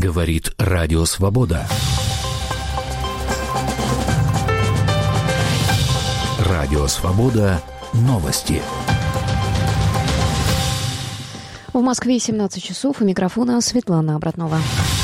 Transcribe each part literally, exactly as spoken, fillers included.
Говорит Радио Свобода. Радио Свобода. Новости. В Москве семнадцать часов. У микрофона Светлана Обратнова.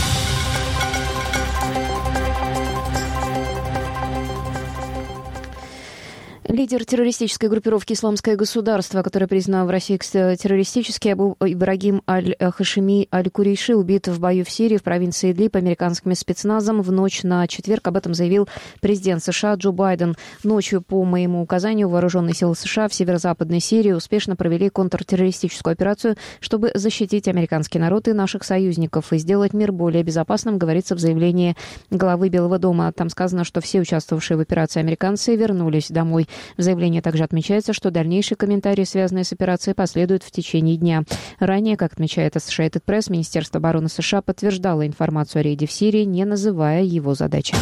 Лидер террористической группировки «Исламское государство», которое признано в России террористически, Абу Ибрагим аль-Хашими аль-Курейши, убит в бою в Сирии в провинции Идлиб американским спецназом в ночь на четверг. Об этом заявил президент США Джо Байден. Ночью, по моему указанию, вооруженные силы США в северо-западной Сирии успешно провели контртеррористическую операцию, чтобы защитить американский народ и наших союзников и сделать мир более безопасным, говорится в заявлении главы Белого дома. Там сказано, что все участвовавшие в операции американцы вернулись домой. В заявлении также отмечается, что дальнейшие комментарии, связанные с операцией, последуют в течение дня. Ранее, как отмечает Associated Press, Министерство обороны США подтверждало информацию о рейде в Сирии, не называя его задачи.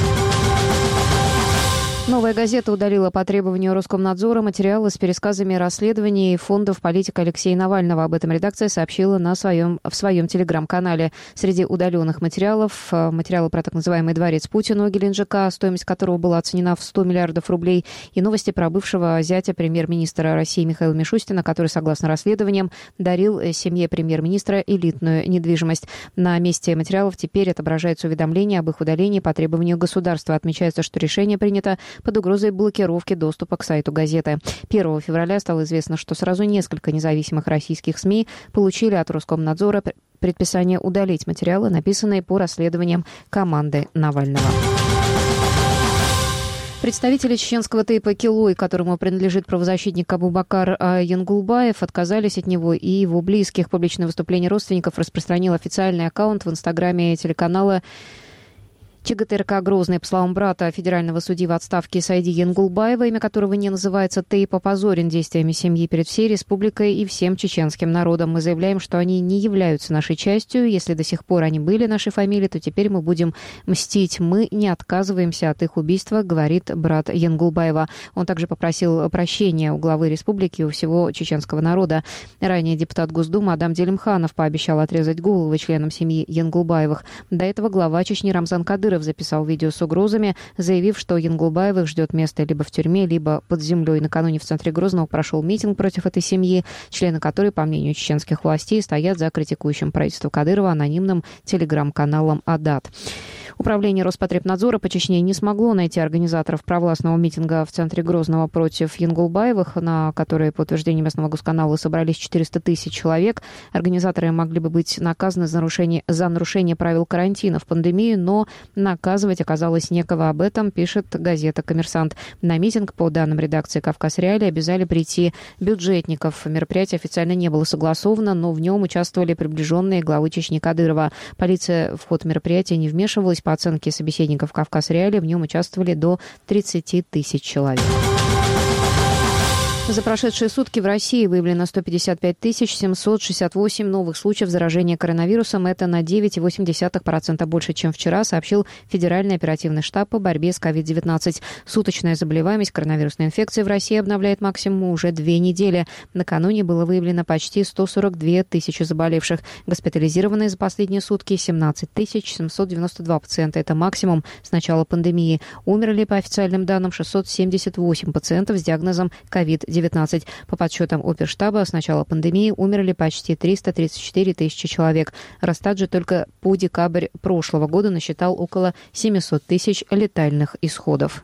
«Новая газета» удалила по требованию Роскомнадзора материалы с пересказами расследований фондов политика Алексея Навального. Об этом редакция сообщила на своем, в своем телеграм-канале. Среди удаленных материалов материалы про так называемый дворец Путина у Геленджика, стоимость которого была оценена в сто миллиардов рублей, и новости про бывшего зятя премьер-министра России Михаила Мишустина, который, согласно расследованиям, дарил семье премьер-министра элитную недвижимость. На месте материалов теперь отображается уведомление об их удалении по требованию государства. Отмечается, что решение принято под угрозой блокировки доступа к сайту газеты. первого февраля стало известно, что сразу несколько независимых российских СМИ получили от Роскомнадзора предписание удалить материалы, написанные по расследованиям команды Навального. Представители чеченского тейпа «Килой», которому принадлежит правозащитник Абубакар Янгулбаев, отказались от него и его близких. Публичное выступление родственников распространил официальный аккаунт в инстаграме телеканала ЧГТРК «Грозный». По словам брата федерального судьи в отставке Сайди Янгулбаева, имя которого не называется, тейп опозорен действиями семьи перед всей республикой и всем чеченским народом. Мы заявляем, что они не являются нашей частью. Если до сих пор они были нашей фамилией, то теперь мы будем мстить. Мы не отказываемся от их убийства, говорит брат Янгулбаева. Он также попросил прощения у главы республики и у всего чеченского народа. Ранее депутат Госдумы Адам Делимханов пообещал отрезать головы членам семьи Янгулбаевых. До этого глава Чечни Рамзан Кадыров записал видео с угрозами, заявив, что Янгулбаевых ждет место либо в тюрьме, либо под землей. Накануне в центре Грозного прошел митинг против этой семьи, члены которой, по мнению чеченских властей, стоят за критикующим правительство Кадырова анонимным телеграм-каналом «Адат». Управление Роспотребнадзора по Чечне не смогло найти организаторов провластного митинга в центре Грозного против Янгулбаевых, на который, по утверждению местного госканала, собрались четыреста тысяч человек. Организаторы могли бы быть наказаны за нарушение, за нарушение правил карантина в пандемию, но наказывать оказалось некого. Об этом пишет газета «Коммерсант». На митинг, по данным редакции «Кавказ Реалии», обязали прийти бюджетников. Мероприятие официально не было согласовано, но в нем участвовали приближенные главы Чечни Кадырова. Полиция в ход мероприятия не вмешивалась. По оценке собеседников «Кавказ Реалии», в нем участвовали до тридцати тысяч человек. За прошедшие сутки в России выявлено сто пятьдесят пять тысяч семьсот шестьдесят восемь новых случаев заражения коронавирусом. Это на девять целых восемь десятых процента больше, чем вчера, сообщил Федеральный оперативный штаб по борьбе с ковид девятнадцать. Суточная заболеваемость коронавирусной инфекцией в России обновляет максимум уже две недели. Накануне было выявлено почти сто сорок две тысячи заболевших. Госпитализированные за последние сутки семнадцать тысяч семьсот девяносто два пациента. Это максимум с начала пандемии. Умерли, по официальным данным, шестьсот семьдесят восемь пациентов с диагнозом ковид девятнадцать. По подсчетам оперштаба, с начала пандемии умерли почти триста тридцать четыре тысячи человек. Росстат же только по декабрь прошлого года насчитал около семьсот тысяч летальных исходов.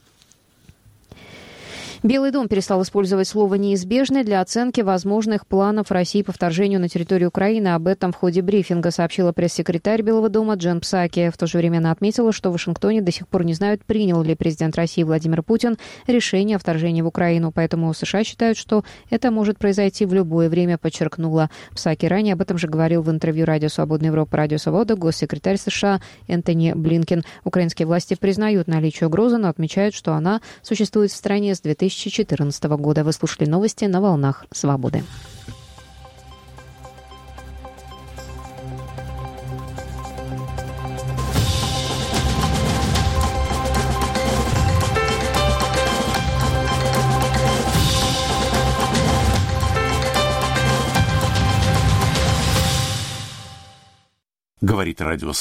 Белый дом перестал использовать слово «неизбежный» для оценки возможных планов России по вторжению на территорию Украины. Об этом в ходе брифинга сообщила пресс-секретарь Белого дома Джен Псаки. В то же время она отметила, что в Вашингтоне до сих пор не знают, принял ли президент России Владимир Путин решение о вторжении в Украину. Поэтому США считают, что это может произойти в любое время, подчеркнула Псаки. Ранее об этом же говорил в интервью Радио Свободная Европа, Радио Свобода госсекретарь США Энтони Блинкен. Украинские власти признают наличие угрозы, но отмечают, что она существует в стране с две тысячи четырнадцатого года. Вы слушали новости на волнах Свободы. Говорит Радио Свобода.